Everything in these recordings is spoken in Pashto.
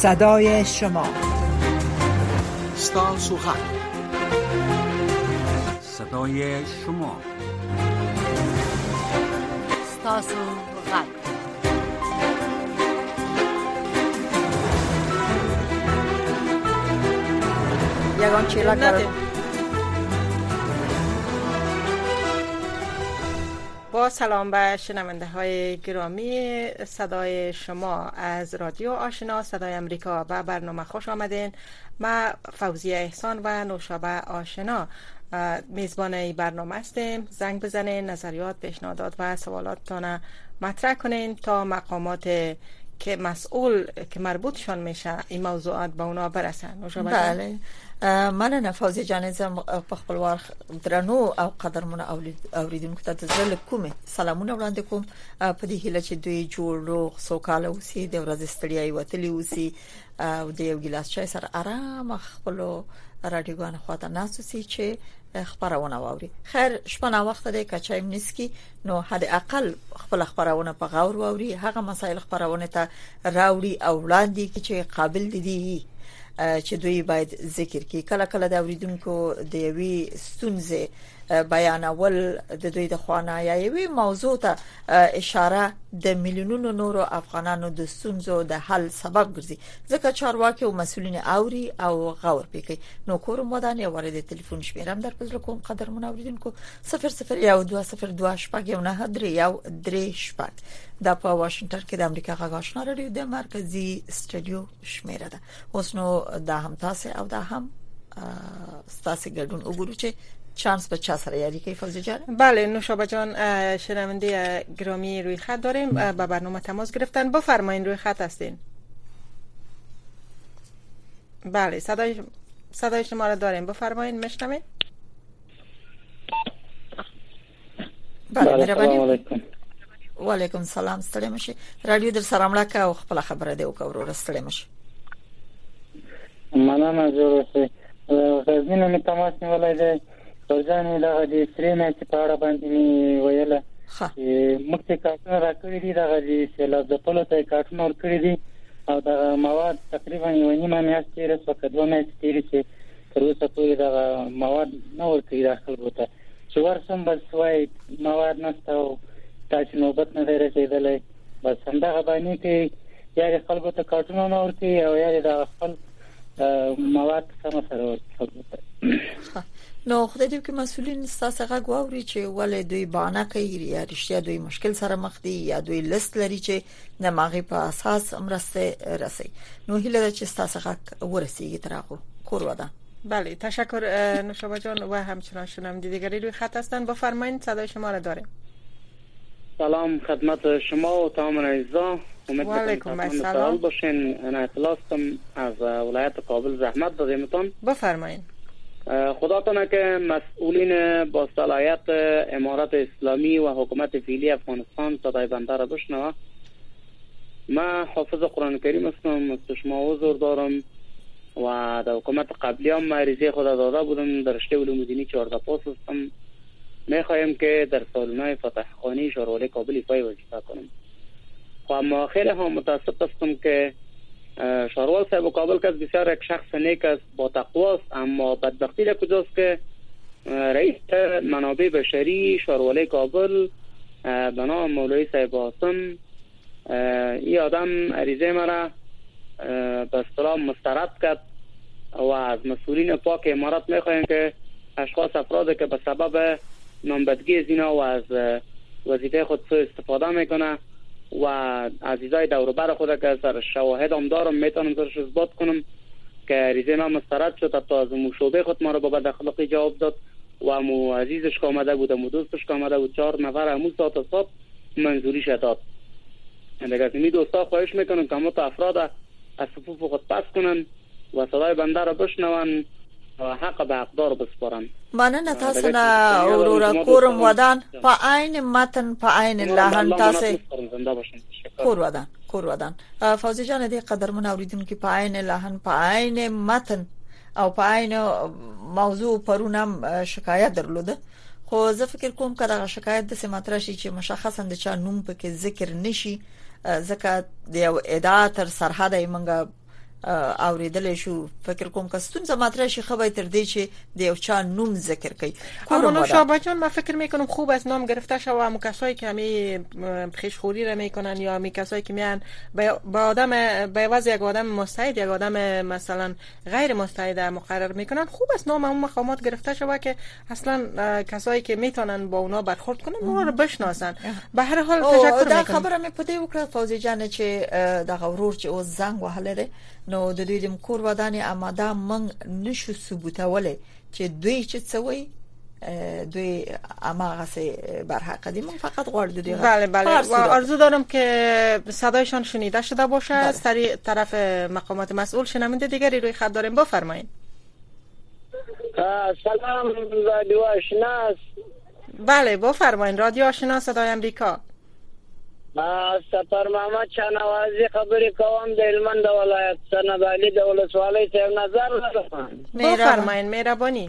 صدای شما. ستاسو غږ، صدای شما. ستاسو غږ. یگان چیلک دارد. با سلام به شنونده های گرامی صدای شما از رادیو آشنا صدای امریکا و برنامه خوش آمدین. ما فوزیه احسان و نوشابه آشنا میزبان این برنامه هستیم. زنگ بزنین، نظریات، پیشنهادات و سوالاتتان مطرح کنین تا مقامات که مسئول که مربوطشان میشه این موضوعات به اونا برسن. بله، من نفوزی جانزم په خپل وار درنو او قدرمنه اوریدونکو ته زل کومه سلامونه وړاندې کوم په دې هیله چې دوی جوړ روغ سوکاله اوسي، د ورځې ستړیا وتلی اوسي او د یو ګلاس چای سره آرام خپل رادیوګان خواته ناسوسي چې خبرونه واوري. خیر شپه وخت دی که چایم نسکی نو حد اقل خپل خبرونه په غور واوري، هغه مسایل خبرونه ته راوړي او وړاندې چې قابل دي چې دوی باید ذکر کړي. کله کله د اوریدونکو د یوې ستونزې بیانول د دوی د خوانه یا یوې موضوع ته اشاره د میلیونونو نورو افغانانو د ستونزو د حل سبب ګرځي، ځکه چارواکي او مسؤلین اوري او غور پکې. نو کوم ودان یو ورته ټلیفون شمیرم در پزله کوم قدرمن اوریدونکو 001202 شپږ یو نه درې شپږ د په واشنگټن کې د امریکا غږ آشنا رادیو د مرکزی استودیو شمیره ده. اوس نو دا هم تاسو او دا هم تاسو ګډون وګورئ چې چانس به چه سره یاری که فوزی جان. بله نوشابه جان، شنونده گرامی روی خط داریم، با برنامه تماس گرفتن. بفرمایید، روی خط هستین. بله صدای شما را داریم، بفرمایید، میشنوید. بله مهربانی. و علیکم سلام، ستړی مشي. رادیو در سره مړه او خپل خبره دی او کورو ستړی مشي. مننه جوړه غزنین می تماس نیولای دی. ځان له دې سرینه چې په اړه باندې ویله مخکې کارتونه راکړي دي، دغه دې سیلاب د پلو ته کارتونه ورکړي دي او د مواد تقریبا یو نیمه میاشت تېره شوه که دوه میاشتې تېرې چې تر اوسه پورې دغه مواد نه ورکوي دا خلکو ته. چې ورسم بس وایي مواد نشته او تاسې نوبت نه دی رسېدلی. بس همدغه باندې کې یا د خلکو ته کارتونه نه ورکوي او یا د دغه خپل مواد سمه سره ورکوي خلکو ته. نو خدای دې کې مسؤلین ستاسو غږ واوري چې ولې دوی باندې کوي یا رښتیا دوی مشکل سره مخ دي یا دوی لیست لري چې د ماغي په اساس امرسته رسي. نو هیله ده چې ستاسو غږ ورسیږي تر هغه کور ودا. بله تشکر نوشابه جان و همچنان شنونده دیگری روی خط هستن. بفرمایید، صدای شما را داریم. سلام خدمت شما و تمام عزیزان. علیکم السلام. باشین. انا اطلاستم از ولایت کابل زحمت دادیمتون. بفرمایید. خداتونه که مسئولین با صلاحیت امارت اسلامی و حکومت فعلی افغانستان صدای بنده را بشنوه. من حافظ قرآن کریم هستم، از شما حضور دارم و در حکومت قبلی هم معرضی خود داده بودم. در رشته علوم دینی 14 پاس هستم. میخوایم که در سالن‌های فتح خانی شورای کابل ایفای وظیفه کنم. خب اما خیلی هم متاسف هستم که شاروال صاحب کابل که بسیار یک شخص نیک است، با تقوا است، اما بدبختی در کجاست که رئیس منابع بشری شاروال کابل به نام مولوی صاحب حاسم این آدم عریضه مرا به اصطلاح مسترد کرد و از مسئولین پاک امارات میخوایم که اشخاص افراد که به سبب نامبدگی از اینا و از وظیفه خود سوء استفاده میکنه و عزیزای دور بر خود که سر شواهد هم دارم میتونم سرش اثبات کنم که عریضه ما مسترد شد تا از مشوبه خود ما رو با بد اخلاقی جواب داد و مو عزیزش که آمده بود مو دوستش که آمده بود 4 نفر همون ساعت منظوری شد داد. دیگه از این دوستا خواهش میکنم که همه افراد از صفوف خود پس کنن و صدای بنده را بشنون و حق به حقدار بسپارن. مننه تاسو نه اورورا کورم ودان په عین متن په عین لحن تاسو کور ودان فوزی جان دې قدرمن اوریدونکو په عین لحن په عین متن او په عین موضوع پرونم شکایت درلوده. خو زه فکر کوم که دا شکایت د سماتره شي چې مشخصا د چا نوم پکې ذکر نشي ځکه د یو ادعا تر سرحد یې منګه اوریدل شو فکر کوم که ستونزه مطرح شي خو تر دې چې د یو چا نوم ذکر کړي. اما نوشابه جان من فکر میکنم خوب از نام گرفته شود. هم کسایی که همی خیشخوری را میکنن یا همی کسایی که میان با آدم به وضع یک آدم مستعد یک آدم مثلا غیر مستعد مقرر میکنن، خوب است نام اون مقامات گرفته شود که اصلا کسایی که میتونن با اونا برخورد کنن اونا رو بشناسن. به هر حال تشکر میکنم. دا خبره مې پدې وکړه فوزي جان چې د غورور چې او زنګ وهلره نو د دوی د کور ودانې اماده من نشو ثبوتوله چې دوی چې څوي دوی اماغه سه برحق دي. من فقط غواړم دوی بله و آرزو دارم که صدایشان شنیده شده باشه. از طرف مقامات مسئول شنونده دیگری روی خط داریم، بفرمایید. سلام رادیو آشنا. بله بفرمایید. رادیو آشنا صدای امریکا. سفر محمد شنوازی خبری کوم د هلمند ولایت سند علی د ولسوالۍ ته نظر لرم. بفرمایید مهربانی.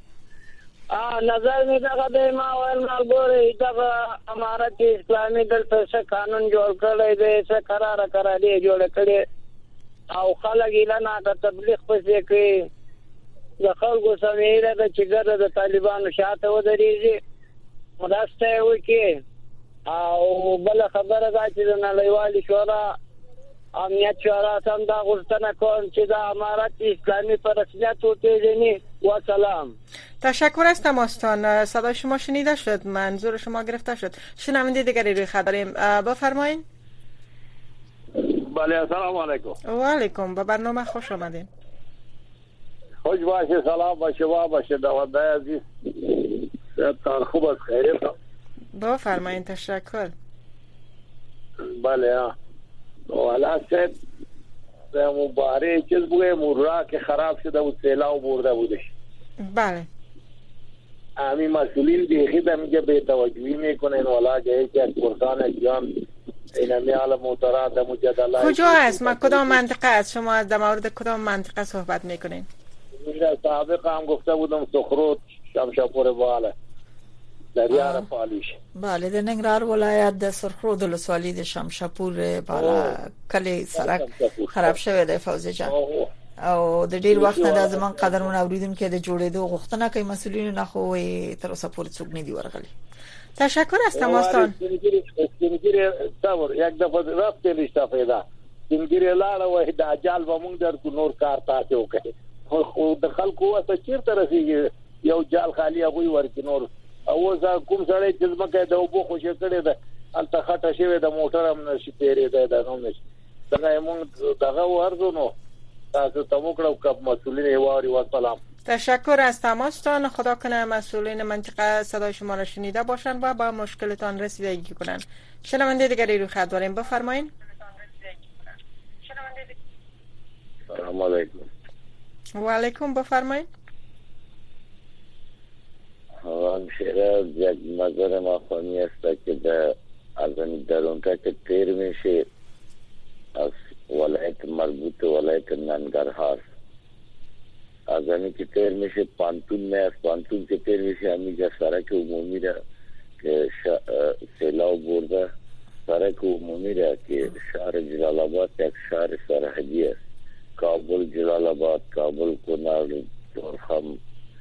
نظر می دغه د ما ول مالګوري دغه امارت اسلامي دلته څه قانون جوړ کړی دی، څه قرار دی جوړ کړی او خلک اعلان د تبلیغ پسې کوي. د خلکو سمېره د چګر د طالبانو شاته ودرېږي مرسته وکړي. او بل خبره دا چې د نړیوالې شورا امنیت شورا سم دا غوښتنه کوم چې د امارت اسلامي په رسمیت وپېژني. و سلام. تشکر از تماستان. صدای شما شنیده شد، منظور شما گرفته شد. شنونده دیگری روی خط داریم، بفرمایید. بله السلام علیکم. و علیکم. به برنامه خوش آمدین. خوش باشه، سلام باشه، باشه دوانده عزیز. تان خوب است، خیریت. بفرمایید. تشکر. بله والا سید مبارک چیز بوده مورا که خراب شده بود، سیلاب برده بودش. بله امی مسئولین دیخی دا میگه به توجهی میکنن والا جایی که از پرسان جان اینمی حال موترات مجدله. کجا هست؟ ما کدام منطقه است؟ شما از در مورد کدام منطقه صحبت میکنین؟ میگه سابق هم گفته بودم سخروت شمشاپور بالا دریار پالیش. بله د ننګرهار ولایت د سرخرود ولسوالۍ د شمشاپور بالا کلی سړک خراب شوی دی فوزي جان. او د ډیر وخت نه د زمون قدرمن اوریدونکو د جوړېدو غوښتنه کوي مسؤلین نه خو تر اوسه پورې څوک نه دی ورغلي. تشکر از تماستان. سپینګری تاور یک دفعه رفت نشته پیدا. سپینګری لاړه وای د اجال به مونږ در کو نور کار تاسو وکړي. خو د خلکو واسه چیرته رسیږي یو جال خالی هغه ورکی نور او زه کوم سړی چې زمکه د وبو خوشی کړي ده الته خټه شوی د موټر هم نشي پیری ده نو نشي څنګه مونږ دغه ورزو نو تاسو ته مو کړو کپ مسئولین واری و سلام. تشکر از تماستان. خدا کنه مسئولین منطقه صدای شما را شنیده باشند و با مشکلتان رسیدگی کنند. شنونده دیگری رو خط داریم، بفرمایید. سلام علیکم. و علیکم، بفرمایید. همشیره یک نظر مفهومی است که از این درونتا که تیر میشه از ولایت مربوط ولایت ننگرهار از این که تیر میشه پانتون نه از پانتون که تیر میشه همیجا سرک عمومی را که سیلاب برده سرک عمومی را که شهر جلال آباد یک شهر سرحدی است. کابل جلال آباد، کابل کنار، تورخم،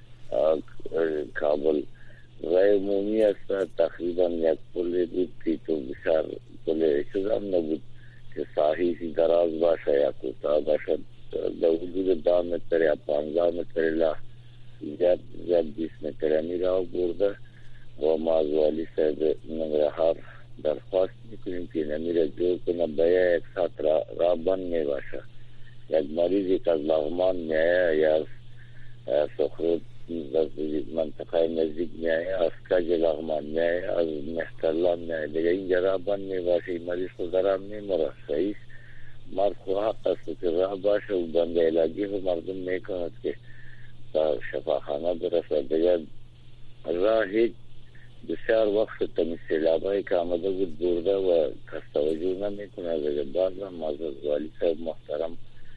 کابل رای عمومی است. تقریبا یک پل بود که تو بسیار پل شدم نبود که ساحی دراز باشه یا کوتاه باشه. در حدود 10 متر یا 15 متر لا زیاد 20 متر همی را برده و ما از والی صاحب ننگرهار درخواست میکنیم که نمی را جور کنه باید یک ساعت را بند می باشه. یک مریضی که از لغمان می آیا یا از سخرود منطقه نزدیک می آیا از کج لغمان می آیا از محترلان می آیا دیگه اینجا را بند می باشه. مریض خود درام می مرا صحیح مرد خو حق است که راه باشه و بند علاجی و مردم میکند که تا شفاخانه برسه. دیگه راه هیچ بسیار وقت تمی سیلابایی که آمده بود برده و کس توجه نمیکنه. دیگه باز هم از والی صاحب محترم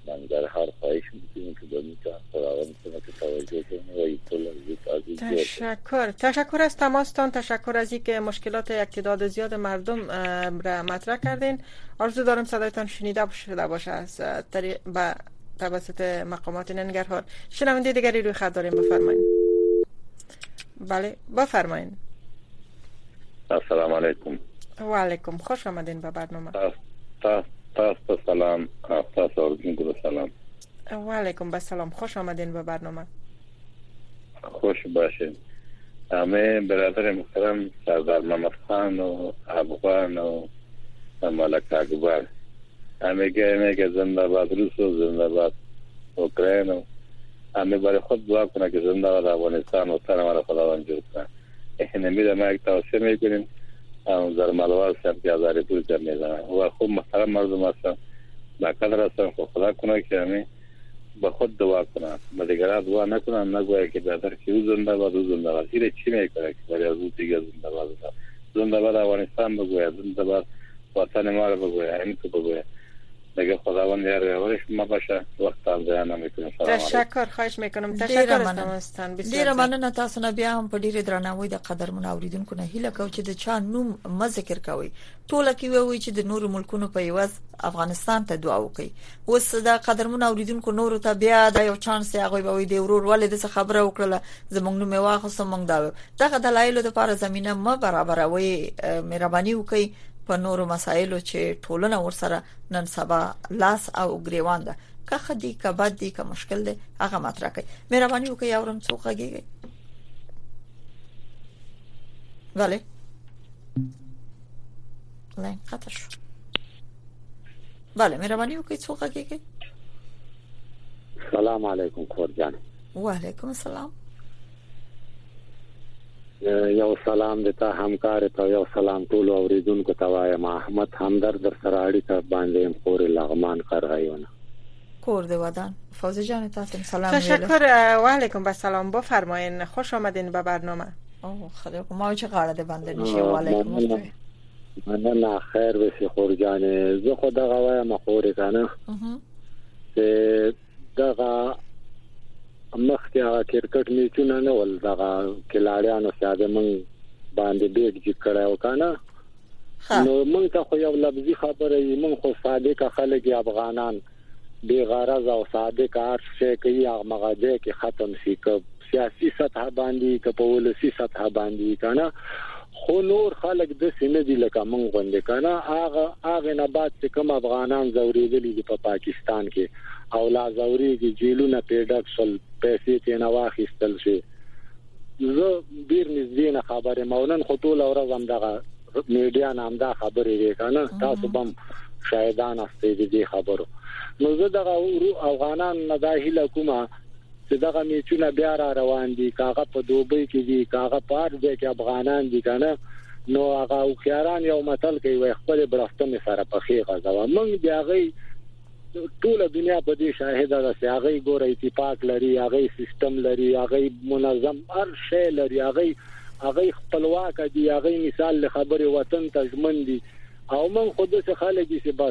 من در هر خواهش میکنم که به میتونم خداوند کنه که توجه کنه و این کل از تشکر از تماستان، تشکر از اینکه مشکلات یک تعداد زیاد مردم را مطرح کردین. آرزو دارم صدایتان شنیده شده باشه از توسط مقامات ننگرهار. شنونده دیگری روی خط داریم، بفرمایید. بله بفرمایید. السلام علیکم. و علیکم، خوش آمدین به برنامه. تاسو سلام، تاسو ورته سلام. و علیکم السلام، خوش آمدین به برنامه. خوش باشین. همه برادر محترم سردار محمد خان و افغان و ملک اکبر، همه زنده باد روس و زنده باد اوکراین، همه برای خود دعا کنه که زنده باد افغانستان و تن ما خداوند جور کنه. احنا ما یک توصیه میکنیم در ملوال صاحب که ازاری پور میزنه و خوب محترم مردم هستن، با قدر هستن، خدا کنه که همه با خود دعا کنن، با دیگران دعا نکنن، نگویا که بهتر که او زنده باد اینه چی میکنه که برای از او دیگه زنده باد افغانستان بگویا، زنده باد وطن ما رو بگویا، این که بگویا دیگه خداوند یارش ما باشه. وقت هم ضایع نمیکنه. تشکر، خواهش میکنم. تشکر از تماستان. ډیره مننه. تاسو نه بیا هم په ډیره درناوي د قدرمن اوریدونکو نه هیله کوم چې د چا نوم م ذکر کوي، ټول کې وایي چې د نور ملکونو په یوز افغانستان ته دعا وکړي. اوس د قدرمن اوریدونکو نور ته بیا د یو چانس هغه به وي د ورور ولې د خبره وکړه زمونږ نوم واخصه مونږ دغه دلایل د لپاره زمينه م برابروي، مهرباني وکړي په نورو مسایلو چې ټولنه ورسره نن سبا لاس او ګریوان ده، که خدي که بد دي که مشکل ده هغه مطرح کوي. مهرباني وکړئ اورم څوک غږیږي. بله لاین قطع شو. بله مهرباني وکړئ څوک غږیږي. سلام علیکم خور جان. و علیکم السلام. یو سلام دته همکار ته، یو سلام ټول اوریدونکو ته وایم. احمد همدرد در سره اړیکه باندې خور لغمان قرغیونه کور د ودان. فوزی جان تاسو سلام. تشکر و علیکم السلام، بفرمایید. خوش آمدین به برنامه. او خدا ما چه قراره ده بنده نشه. و علیکم السلام. مننه، خیر بسی خور جان. زه خدا غوایم خور کنه چې دغه مخکې هغه کرکټ میچونه نه ول، دغه کلاړیانو ساده من باندې بیگ جکړه وکنه، نو مونږ ته خو یو لفظي خبره یې، مونږ خو صادق خلک افغانان بے غرض او صادق هر شي کوي هغه مغاده کې ختم شي، که سیاسي سطح باندې که په ولسی سطح باندې کنه، خو نور خلک د سینې دی لکه مونږ باندې کنه هغه نه بعد چې کوم افغانان زوریدلي دي په پاکستان کې او لا زوريږي جیلونه پیډکسل پیسې ته نه واخیستل شي. زه ډیر نږدې نه خبره مونن خو ټول ورځ هم دغه میډیا نام دا خبرې وی کنه، تاسو بم شاهدان استې دي خبرو. نو زه دغه افغانان نه داخله کومه چې دغه میچونه بیا را روان دي، کاغه په دوبۍ کې دي، کاغه په ارزه کې افغانان دي کنه، نو هغه خياران یو متل کوي خپل برفتنه سره په خې غزا مونږ بیا غي ټول دنیا په دې شاهده ده چې هغه ګور اتفاق لري، هغه سیستم لري، هغه منظم هر شی لري، هغه خپلواک دي، هغه مثال له خبره وطن تضمن دي، او من خود څه خلک چې بس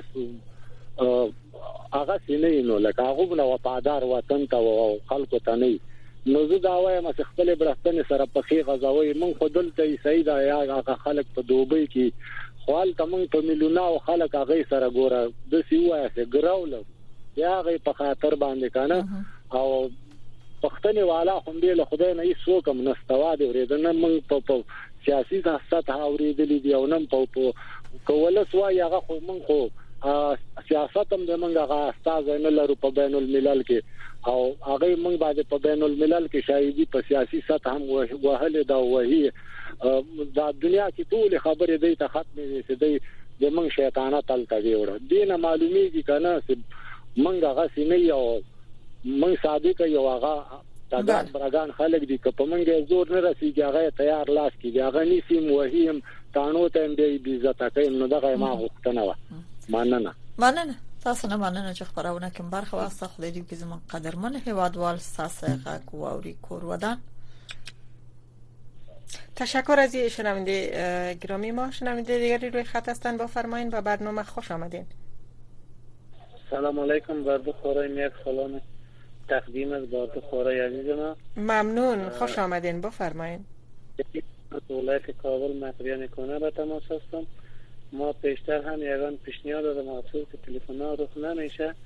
هغه سینې نو لکه هغه نو وفادار وطن ته او خلکو ته نه. نو زه دا وایم چې خپل برستنه سره په خې غزاوي من خودل ته سیدا یا هغه خلک په دوبۍ کې خپل تمون په ملیونه او خلک هغه سره ګوره د سیوه چې ګراول یا هغه په خاطر باندې کنه او پښتني والا هم دې له خدای نه هیڅ کوم نستوا دی ورېدنه من په سیاسي سیاست اوریدلې دی او نن په کوله سوای هغه خو من خو سیاست هم د منګه استاد نه لرو په بین الملل کې او هغه موږ باندې په بین الملل کې شاهدي په سیاسي سطح هم وهله دا وਹੀ دا دنیا کې ټول خبرې دی ته ختمې دي د موږ شیطانه تل کوي ور دینه معلومیږي کنه چې موږ هغه سینې او موږ صادق یو هغه تاګان برګان خلک دي که په موږ زور نه رسیږي هغه تیار لاس کې هغه نيسیم وهیم تانو ته دې عزت کوي نو دغه ما غوښتنه و. مننه تاسو نه مننه چې خبرونه کوم برخه واسطه خدای دې کې زمون قدرمن هوادوال تاسو غاک واوري کور ودان. تشکر از شنونده گرامی ما. شنونده دیگری روی خط هستن، بفرمایید. با برنامه خوش آمدین. سلام علیکم بر دو خورای یک سلام تقدیم از بر دو خورای عزیز ما. ممنون، خوش آمدین، بفرمایید. از ولایت کابل مقریان کنه به تماس هستم. ما پیشتر هم یگان پیشنهاد دادم افسوس که تلفن ها رخ نمیشه.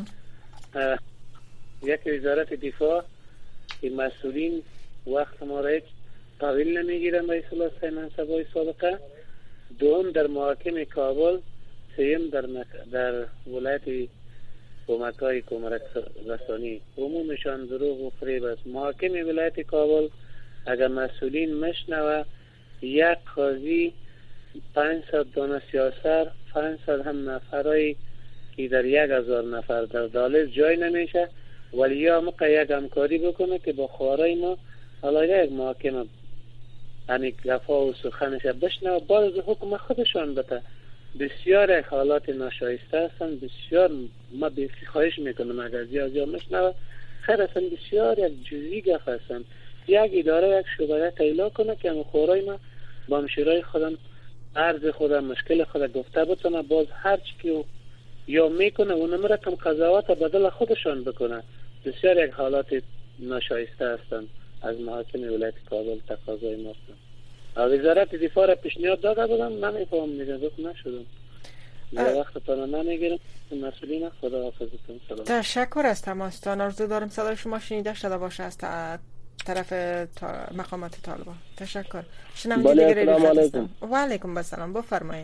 یک وزارت دفاع که مسئولین وقت ما را هیچ قابل نمیگیرن به اصطلاح سه منصبای سابقه. دوم در محاکم کابل، سوم در ولایت کمک‌های کمک رسانی عمومشان دروغ و فریب است. محاکم ولایت کابل اگر مسئولین مشنوه یک قاضی 500 دانه سیاسر 500 هم نفرای که در 1000 نفر در دالز جای نمیشه، ولی یا موقع یک همکاری بکنه که با خوارای ما حالا یک محاکم همی گفا و سخنش بشنوه باز حکم خودشان بده. بسیار حالات ناشایسته هستند، بسیار ما بیخی خواهش میکنم اگر زیاد مشنوه خیر هستند، بسیار یک جزئی گف هستند. یک اداره یک شبهه تیلا کنه که هم خورای ما با مشیرای خودم عرض خودم مشکل خود گفته بتونه، باز هر چی که یا میکنه اونم را کم قضاوت بدل خودشان بکنه. بسیار یک حالات ناشایسته هستند. از محاکم ولایت کابل تقاضای ما هستند. وزارت دفاع را پیشنهاد داده بودم، نمیفهم میگه نشدم. یه وقت پانا نمیگیرم. مسئولین خدا حافظتون. سلام. تشکر از تماستان. آرزو دارم صدای شما شنیده شده باشه از طرف مقامات طالبان. تشکر. شنونده دیگری رو هستم. و علیکم السلام، بفرمایید.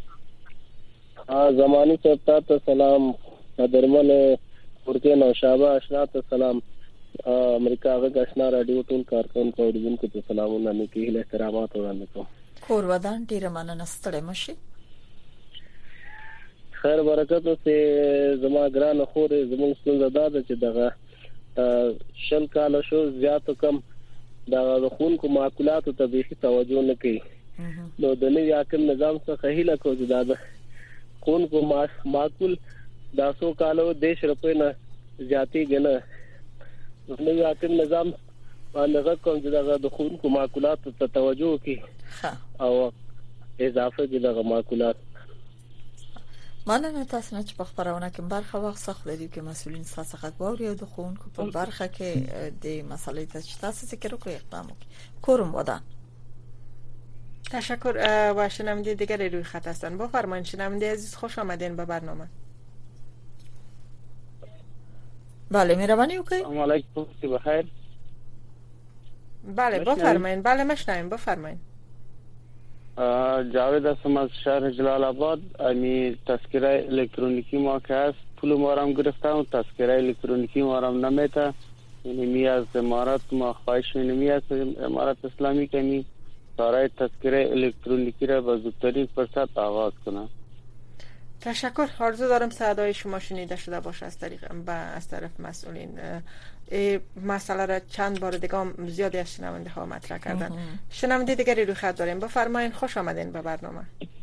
زمانی صاحب ته سلام. قدرمن ورته نوشابه اشنا ته سلام. امریکا غږ اشنا رادیو ټول کارکونکو اوریدونکو ته سلامونه نیکی له احترامات وړاندې کوم. کور ودان ډیره مننه ستړي مشي. خیر برکت اوسه. زما ګران خور زموږ څنګه دا چې دغه شل کال شو زیات کم دا خونکو معقولات ته به توجه نه کوي. نو د نوي حاکم نظام څخه هیله کوي چې دا خونکو معقول دا 100 کالو دیش روپے نه زیاتی غنه نوي حاکم نظام باندې کوم چې دا د خونکو معقولات ته توجه کوي او اضافه دي دغه معقولات. مننه تاسو نه چې په خبرونه کې برخه واخصخ لري کې مسؤلین ساسه غوړي او د خونکو په برخه کې د مسالې ته چې تاسو ذکر وکړئ اقدام وکړي. کورم ودان. تشکر. و شنونده دیگری روی خط هستن. بفرمایید شنونده عزیز، خوش آمدین به برنامه. بله مهربانی وکړئ. السلام علیکم، بخیر. بله بفرمایید. بله مشنویم، بفرمایید. جاوید هستم از شهر جلال آباد. امی تذکره الکترونیکی ما که هست پول ما را گرفتم، تذکره الکترونیکی ما را نمیته. یعنی می از امارات ما خواهش می از امارات اسلامی که می کارهای تذکره الکترونیکی را به زودترین فرصت آغاز کنه. تشکر. آرزو دارم صدای شما شنیده شده باشه از طرف مسئولین. مسئله را چند بار دیگه زیادی از شنونده ها مطرح کردن. شنونده دیگری روی خط داریم. بفرمایید، خوش آمدین به برنامه.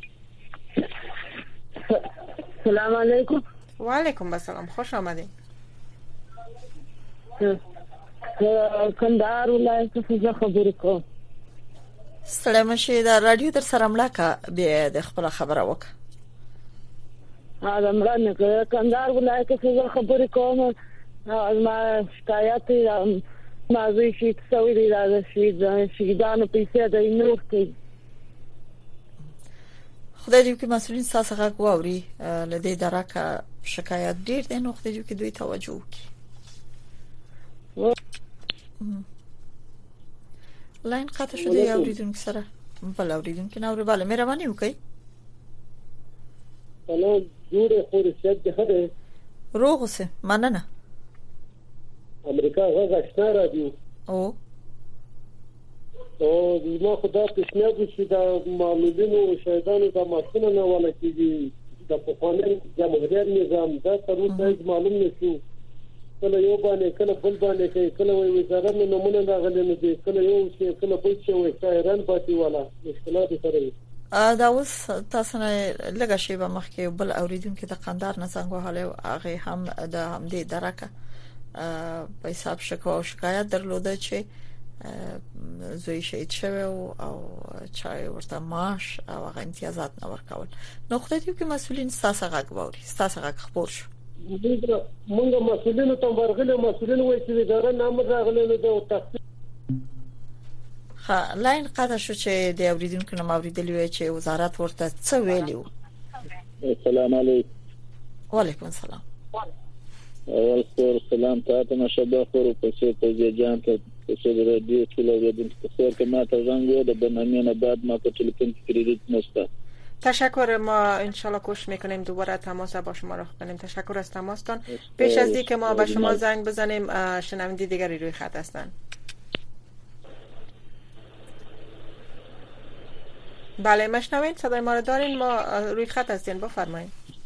سلام علیکم. و علیکم السلام، خوش آمدین. کندهار ولایت څخه خبرې کوم. ستړي مشي دا رادیو در سره ملاقات به د خپل خبره وکړه. دا مړه کندهار ولایت څخه خبرې کوم. ما شکایت مازوی شي څوې دی دا شهیدانو پیسې د نور کې. خدای دې کې مسؤلین ساسه غږ واوري لدې درکه شکایت ډیر دی، نو خدای دې کې دوی توجه وکړي. لاین قطع شده یا اوریدونکو سره بل اوریدونکو نه اوري. بله مهرباني وکړئ. سلام جوړه خور شد ده روغ اوسه. مننه. امریکا غږ اشنا رادیو او ما خدا پیشنهاد وشي دا معلولینو او شهیدانو د ماشینه نه ولا کیږي د پخواني جمهوریت نظام دا تر اوسه معلوم نشو. کله یو باندې کله بل باندې کوي، کله وزارت نمونه راغلي نه دي، کله یو شي کله بل شي وي شاعران پاتې والا مشکلات سره. دا اوس تاسو نه لږه شی به مخکې بل اوریدونکو د قندار نه څنګه حاله هغه هم د همدې درکه په حساب شکوه او شکایت درلوده چې زوی شهید شوی او چای ورته معاش او هغه امتیازات نه ورکول. نو خدای دې کې مسؤلین ستاسو غږ واوري، ستاسو غږ خبر شو. موږ مسؤلینو ته ورغلي مسؤلین وایي چې اداره نام راغلی نو د تخصیص لاین قطع شو چې د اوریدونکو نوم اوریدلی وي چې وزارت ورته څه ویلي وو. السلام علیکم. وعلیکم السلام. اول خور سلام ته مشابه خور په څیر په جان ته چې د رادیو ټول اوریدونکو خور کما ته زنګ د برنامه بعد ما په تلفن کریدیت نشته. تشکر. ما انشالله کوشش میکنیم دوباره تماس با شما را کنیم. تشکر از تماستان. پیش از اینکه ما به شما زنگ بزنیم شنونده دیگری روی خط هستند. بله مشنوین صدای ما را دارین. ما روی خط هستین بفرمایید.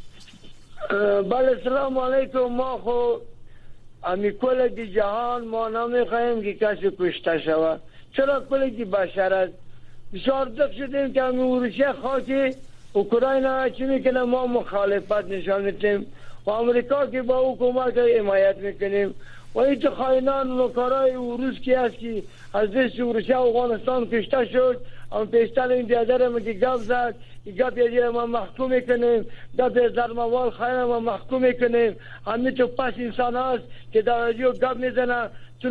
بله سلام علیکم. ما خو امی کل دی جهان ما نمیخواهیم که کسی کشته شود. چرا کل دی بشر شاردق شدیم که امی روسیه خاکی اوکراین چی میکنه ما مخالفت نشان میدیم و امریکا که با حکومت حمایت میکنیم و این خائنان و نوکرای روس کی هست که از دست روسیه افغانستان کشته شد. اما پیشتر این دیادر ما که گپ زد گپ یادی ما محکوم میکنیم گپ زرموال خائن ما محکوم میکنیم. همین تو پس انسان هست که در رادیو گپ میزنه تو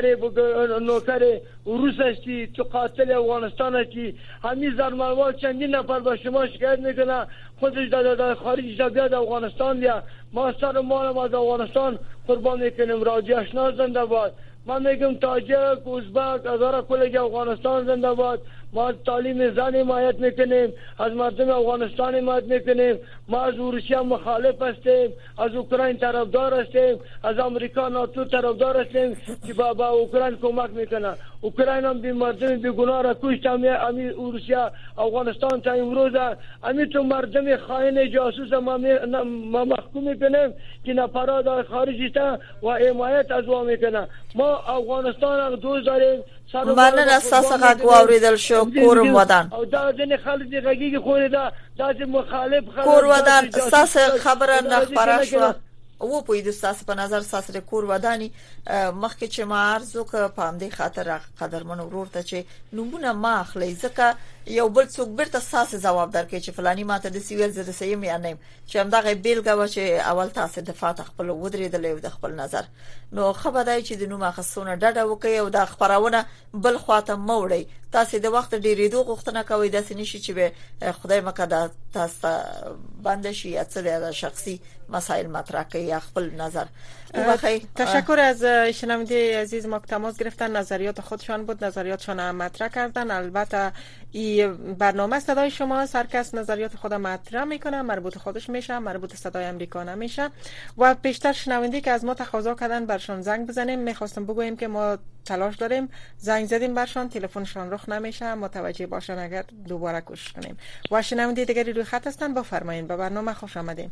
نوکر روس هستی تو قاتل افغانستان هستی. همین زرموال چندین نفر با شما شکایت میکنه خودش در خارج بیاد افغانستان بیا. ما سر مال از افغانستان قربان میکنیم. رادیو آشنا زنده باد. من میگم تاجک ازبک هزار کلگی افغانستان زنده باد. ما تعلیم زن حمایت میکنیم از مردم افغانستان حمایت میکنیم. ما از روسیه مخالف هستیم از اوکراین طرفدار هستیم از امریکا ناتو طرفدار هستیم که با اوکراین کمک میکنه. اوکراین هم بی مردم بی گناه را کشت. امی روسیه افغانستان تا امروز امی تو مردم خائن جاسوس ما محکوم میکنیم که نفرات خارجی تا و حمایت از او میکنه. ما افغانستان دوست داریم. مننه اساسا غږ واوریدل شو. کورم ودان او دا ځنې خلک د غږیږي خو دا داسې مخالف خلک کور ودان اساس خبره نه خبره شو و په دې اساس په نظر اساس د کور ودانی مخکې چې ما ارزو که په همدې خاطر قدرمن ورور ته چې نمونه ما اخلي ځکه یو بل څوک برته اساس جواب درکې چې فلانی ماته د سیویل زده سیم یا نه چې همدغه بیلګه و چې اول تاسو د فاتح خپل ودرېدل او د خپل نظر نو خبردای چې د نوم اخصونه ډډه وکي او د خبرونه بل خواته موړي تاسو د وخت ډیریدو غوښتنه کوي د سنشي چې به خدای مکه تاسو باندې شي اصل شخصي مسائل مطرح کوي خپل نظر. تشکر از شنونده عزیز ما که تماس گرفتن نظریات خودشان بود نظریاتشان هم مطرح کردن. البته این برنامه صدای شما هر کس نظریات خود مطرح میکنه مربوط خودش میشه مربوط صدای امریکا نمیشه و بیشتر شنونده که از ما تقاضا کردن برشان زنگ بزنیم میخواستم بگویم که ما تلاش داریم زنگ زدیم برشان تلفنشان رخ نمیشه متوجه باشن اگر دوباره کوشش کنیم. و شنونده دیگری روی خط هستن بفرمایید به برنامه خوش آمدین.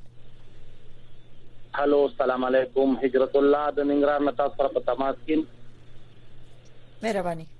هلو سلام علیکم هجرت الله د ننګرهار نه تاسو سره په تماس کې. مهرباني.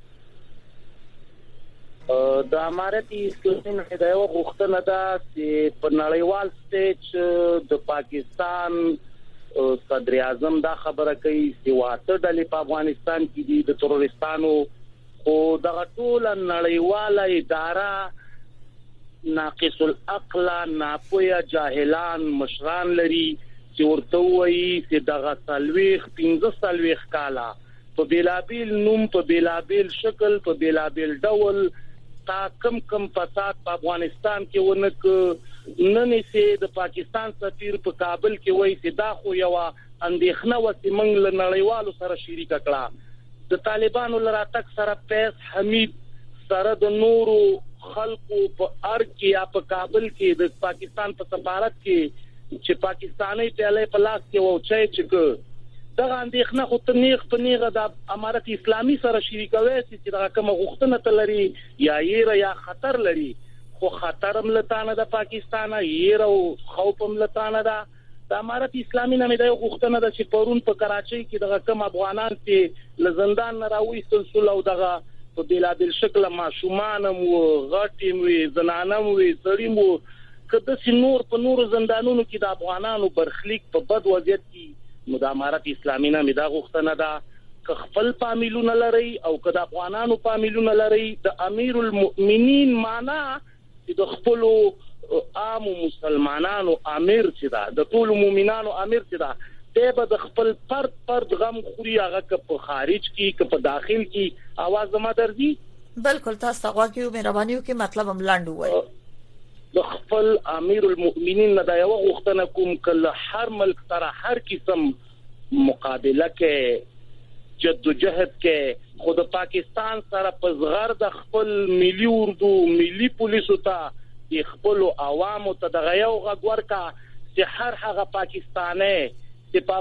د امارت اسلامي نه دا یو غوښتنه ده چې په نړیوال سټیج د پاکستان صدر اعظم دا خبره کوي چې واټه ډلې په افغانستان کې دي د تروریستانو خو دغه ټول نړیواله اداره ناقص العقل ناپوهه جاهلان مشران لري چې ورته وایي چې دغه سلويخ 15 کاله په بیلابیل نوم په بیلابیل شکل په بیلابیل ډول تا کم فساد په افغانستان کې ونک نن سي د پاکستان سفیر په کابل کې وایي چې دا خو یو اندېښنه و چې موږ له نړیوالو سره شریک کړه د طالبانو لراتک سره پیس حمید سره د نورو خلقو په ارګ یا په کابل کې د پاکستان په سفارت کې چې پاکستاني ټاله په لاس کې و چې دا اندېښنه خو تنیغ په نیغه د امارت اسلامي سره شریکوي چې دا کوم غوښتنه تلري یا یې یا خطر لري خو خطر هم لتانه د پاکستان یې او خوف هم لتانه ده د امارت اسلامي نه د غوښتنه د چې پرون په کراچۍ کې د کوم افغانان چې لزندان نه راوي سلسله او دغه په بلادل شکل ماشومان او غټیم وي زنانم وي سړیم وو کده چې نور په نور زندانونو کې د افغانانو برخلیک په بد وضعیت کې نو د امارت اسلامي نه دا غوښتنه ده ک خپل فامیلونه لري او ک د افغانانو فامیلونه لري د امیر المؤمنین معنا د خپل عام مسلمانانو امیر چې دا د ټول مؤمنانو امیر چې دا به د خپل فرد غم خوري هغه که په خارج کې که په داخل کې आवाज ما درځي بالکل تاسو غواګیو مهرباني وکړئ مطلب هم لاندې وایي د خپل امیر المؤمنین نه دا یو غوښتنه کوم کله هر ملک سره هر قسم مقابله کې جدوجہد کې خود پاکستان سره په زغر د خپل ملي اردو ملي پولیسو ته د خپل عوامو ته د غيو غوړ کا چې هر هغه پاکستاني چې په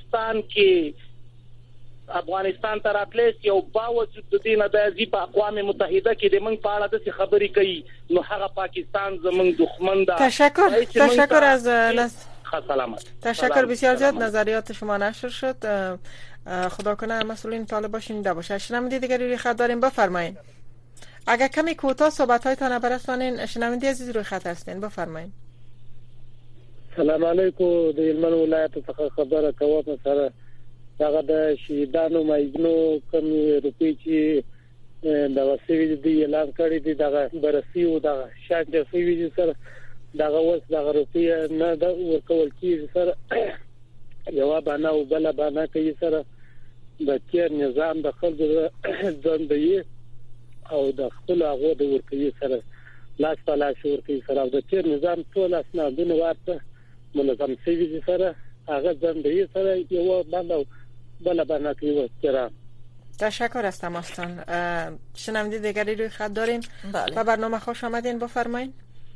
افغانستان تر اتلیس یو باوجود د دینه د ازي په اقوام متحده کې د موږ په اړه د خبرې کوي نو هغه پاکستان زموږ دښمن ده. تشکر از سلامت. تشکر بسیار زیاد. نظریات شما نشر شد. خدا کنه مسئولین طالب شنیده باشه. شنونده دیگری روی خط داریم، بفرمایید. اگر کمی کوتاه صحبت‌هایتان برسانین شنونده عزیز روی خط هستین، بفرمایید. سلام علیکم. د هلمند ولایت څخه خبره کوم سره دغه د شهیدانو مایګنو کوم روپی چې د وسیوی دی اعلان کړی دی دغه برسي او دغه شاته سوي سره دغه وس دغه روپی نه د ورکول کیږي سره جواب نه او بل باندې کوي سره د تیر نظام د خلکو ځندې او د خپل هغه د ورکوي سره لاس په لاس ورکوي سره د تیر نظام ټول اسنادونه ورته منظم سوي سره هغه ځندې سره یو باندې بل باندې کوي سره. تشکر از تماستان. شنونده دیگری روی خط داریم و برنامه خوش آمدین، بفرمایید.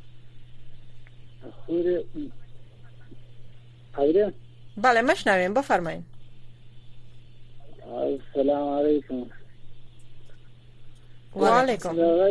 بله مشنویم، بفرمایید. السلام علیکم. و علیکم.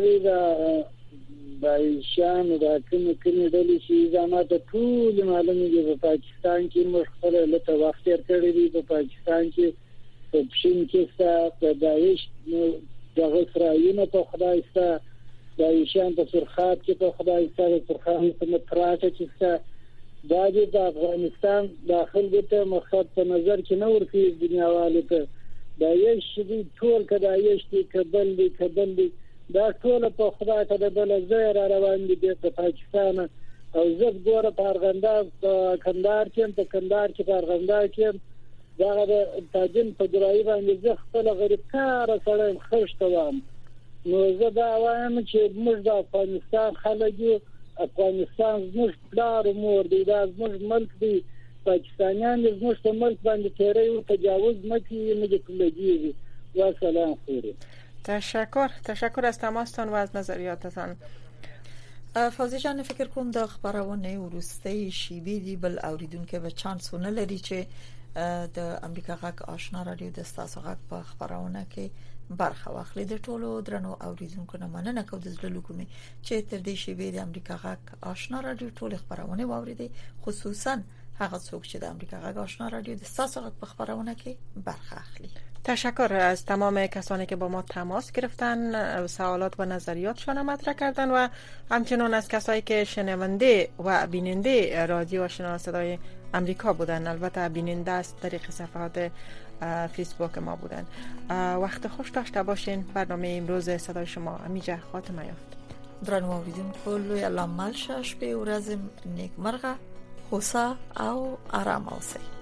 بایشان دا کومې ډلې چې زموږ ته ټول معلومه دي په پاکستان کې مخکله لته وخت تیر کړی دی په پاکستان کې په پښین کې څه داعش دغه اسرائیل په خدای څه بایشان په سرخات کې په خدای څه سرخان په متراټه کې څه د افغانستان داخل ته مخاط په نظر کې نه ورکی دنیاواله ته داعش دي ټول کداعش دي کبل دي دا ټول په خدای ته د بل زیر روان دي د پاکستان او زب ګوره په ارغنداب کندهار کې په ارغنداب کې دا د تاجن په درای باندې زه خپل غریب کار سره خښتوم نو زه دا وایم چې موږ د افغانستان خلک یو افغانستان زموږ پلار مور دی دا زموږ ملک دی پاکستانیان زموږ په ملک باندې تیری او تجاوز مکي نه کوي. و سلام خوري. تشکر از تماستان و از نظریاتتان. فوزی جان فکر کوم د خبرونه ورسته شیبې دی بل اوریدونکو به چانس نه لري چې د امریکا غاک آشنا رادیو د تاسو غاک په خبرونه کې برخه واخلي. د ټولو درنو اوریدونکو نه مننه کوم د زړه کومې چې تر دې شیبې د امریکا غاک آشنا رادیو ټول خبرونه واوریدي، خصوصا هغه څوک چې د امریکا غاک آشنا رادیو د تاسو غاک په خبرونه کې برخه اخلي. تشکر از تمام کسانی که با ما تماس گرفتن، سوالات و نظریاتشان مطرح کردن و همچنین از کسایی که شنونده و بیننده رادیو آشنا صدای امریکا بودن، البته بیننده از طریق صفحات فیسبوک ما بودن. وقت خوش داشته باشین. برنامه امروز صدای شما امیجه خاتمه یافت. درنو اوریدونکو لوی الله مل شه، شپه ورځ نیک مرغه، هوسا او آرام اوسئ.